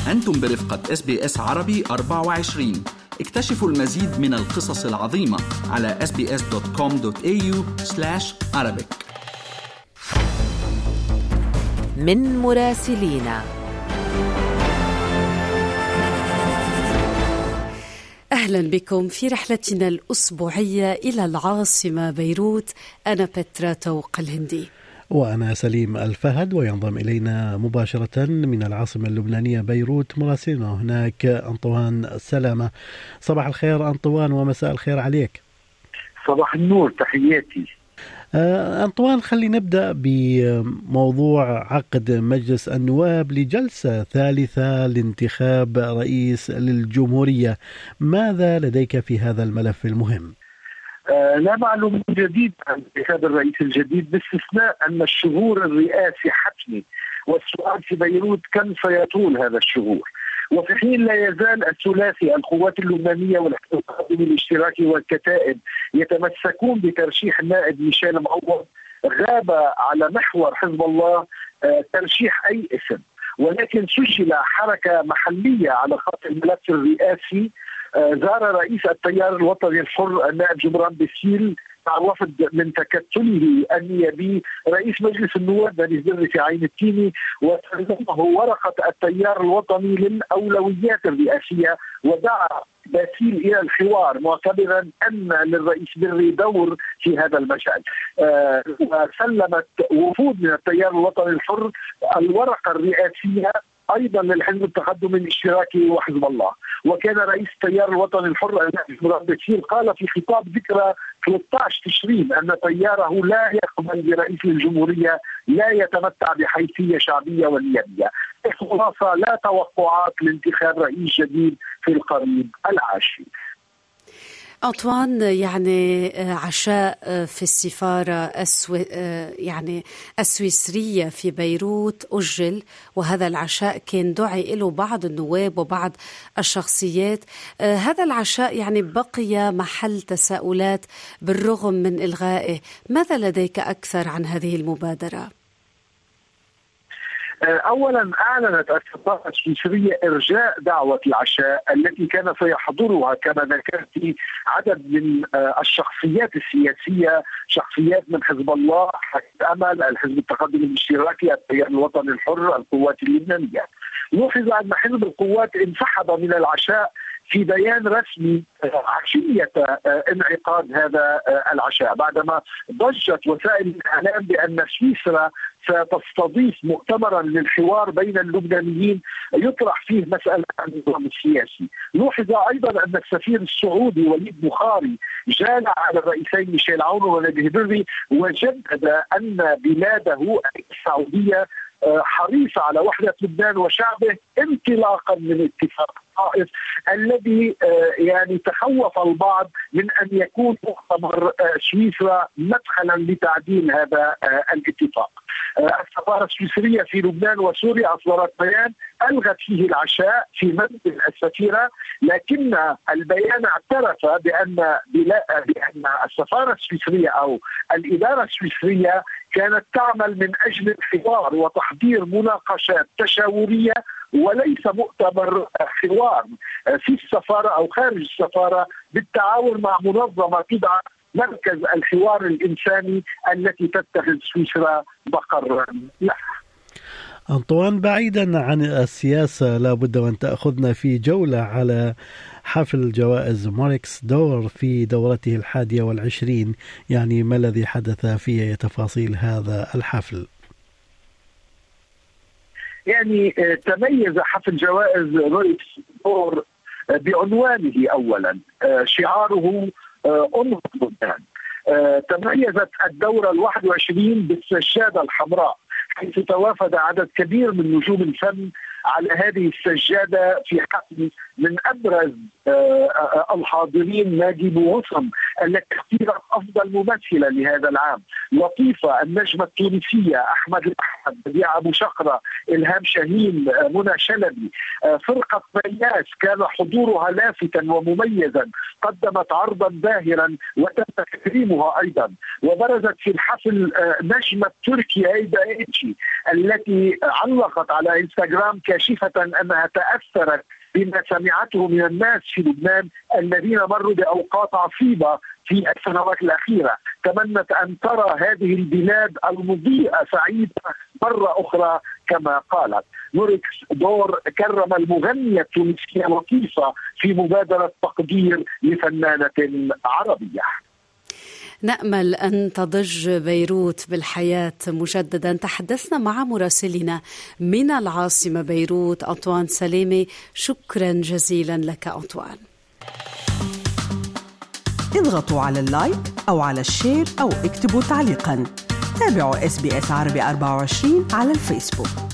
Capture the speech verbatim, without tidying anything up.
أنتم برفقة إس بي إس عربي أربعة وعشرين. اكتشفوا المزيد من القصص العظيمة على إس بي إس دوت كوم دوت إيه يو سلاش عربيك. من مراسلينا. أهلا بكم في رحلتنا الأسبوعية إلى العاصمة بيروت. أنا بترا توق الهندي وأنا سليم الفهد، وينضم إلينا مباشرة من العاصمة اللبنانية بيروت مراسلنا هناك أنطوان سلامة. صباح الخير أنطوان ومساء الخير عليك. صباح النور، تحياتي. آه أنطوان، خلي نبدأ بموضوع عقد مجلس النواب لجلسة ثالثة لانتخاب رئيس للجمهورية. ماذا لديك في هذا الملف المهم؟ آه لا معلومة جديدة عن انتخاب الرئيس الجديد، باستثناء أن الشهور الرئاسي حتمي، والسؤال في بيروت كم سيطول هذا الشهور. وفي حين لا يزال الثلاثي القوات اللبنانية والحزب التقدمي الاشتراكي والكتائب يتمسكون بترشيح النائب ميشيل معوض، غاب على محور حزب الله آه ترشيح أي اسم، ولكن سجل حركة محلية على خط الملف الرئاسي. زار رئيس التيار الوطني الحر النائب جبران بسيل مع وفد من تكتله النيابي رئيس مجلس النواب نبيل دري في عين التيني، وسلمه ورقة التيار الوطني للأولويات الرئاسية، ودعا باسيل إلى الحوار معتبرا أن للرئيس دري دور في هذا المجال. آه وسلمت وفود من التيار الوطني الحر الورقة الرئاسية أيضا للحزب التقدمي الاشتراكي وحزب الله. وكان رئيس التيار الوطني الحر النائب جبران بسيل قال في خطاب ذكرى ثلاثة عشر تشرين أن تياره لا يقبل برئيس الجمهورية لا يتمتع بحيثية شعبية ونيابية. الخلاصة لا توقعات لانتخاب رئيس جديد في القريب العاشر. أنطوان، يعني عشاء في السفارة السوي... يعني السويسرية في بيروت أجل، وهذا العشاء كان دعي له بعض النواب وبعض الشخصيات. هذا العشاء يعني بقي محل تساؤلات بالرغم من إلغائه. ماذا لديك أكثر عن هذه المبادرة؟ أولا، أعلنت السفارة السويسرية إرجاء دعوة العشاء التي كان سيحضرها كما ذكرت عدد من الشخصيات السياسية، شخصيات من حزب الله، حزب أمل، الحزب التقدمي الاشتراكي، التيار الوطني الحر، القوات اللبنانية. لوحظ أن حزب القوات انسحب من العشاء في بيان رسمي عشية انعقاد هذا العشاء، بعدما ضجت وسائل الإعلام بأن سويسرا ستستضيف مؤتمرا للحوار بين اللبنانيين يطرح فيه مسألة النظام السياسي. لوحظ أيضا أن السفير السعودي وليد بخاري جال على الرئيسين ميشيل عون ونبيه دري وجدد أن بلاده السعودية حريصة على وحدة لبنان وشعبه انطلاقا من اتفاق الطائف الذي يعني تخوف البعض من أن يكون مؤتمر سويسرا مدخلا لتعديل هذا الاتفاق. السفارة السويسرية في لبنان وسوريا أصدرت بيان ألغت فيه العشاء في منزل السفيرة، لكن البيان اعترف بأن بأن السفارة السويسرية أو الإدارة السويسرية كانت تعمل من أجل الحوار وتحضير مناقشات تشاورية وليس مؤتمر حوار في السفارة أو خارج السفارة، بالتعاون مع منظمة تدعى مركز الحوار الإنساني التي تتخذ سويسرا مقرا لها. أنطوان، بعيدا عن السياسة لابد وأن تأخذنا في جولة على حفل جوائز ماركس دور في دورته الحادية والعشرين. يعني ما الذي حدث في تفاصيل هذا الحفل؟ يعني تميز حفل جوائز ماركس دور بعنوانه أولا، شعاره أنهض لبنان. تميزت الدورة الواحد وعشرين بالسجادة الحمراء، حيث توافد عدد كبير من نجوم الفن على هذه السجادة في حفل من أبرز الحاضرين ناجي بوصم التي اختيرت أفضل ممثلة لهذا العام، لطيفة النجمة التونسية، أحمد الأحمد، بديع أبو شقرة، إلهام شاهين، منى شلبي. فرقة مياس كان حضورها لافتا ومميزا، قدمت عرضا باهرا وتم تكريمها أيضا. وبرزت في الحفل نجمة تركيا ايدا ايتشي التي علقت على انستغرام كاشفة أنها تأثرت بما سمعته من الناس في لبنان الذين مروا بأوقات عصيبة في السنوات الأخيرة. تمنت أن ترى هذه البلاد المضيئة سعيدة مرة أخرى كما قالت. موريكس دور كرم المغنية التونسية لطيفة في مبادرة تقدير لفنانة عربية. نأمل أن تضج بيروت بالحياة مجددا. تحدثنا مع مراسلنا من العاصمة بيروت أنطوان سلامة. شكرا جزيلا لك أنطوان. اضغطوا على اللايك أو على الشير أو اكتبوا تعليقا. تابعوا إس بي إس عربي أربعة وعشرين على الفيسبوك.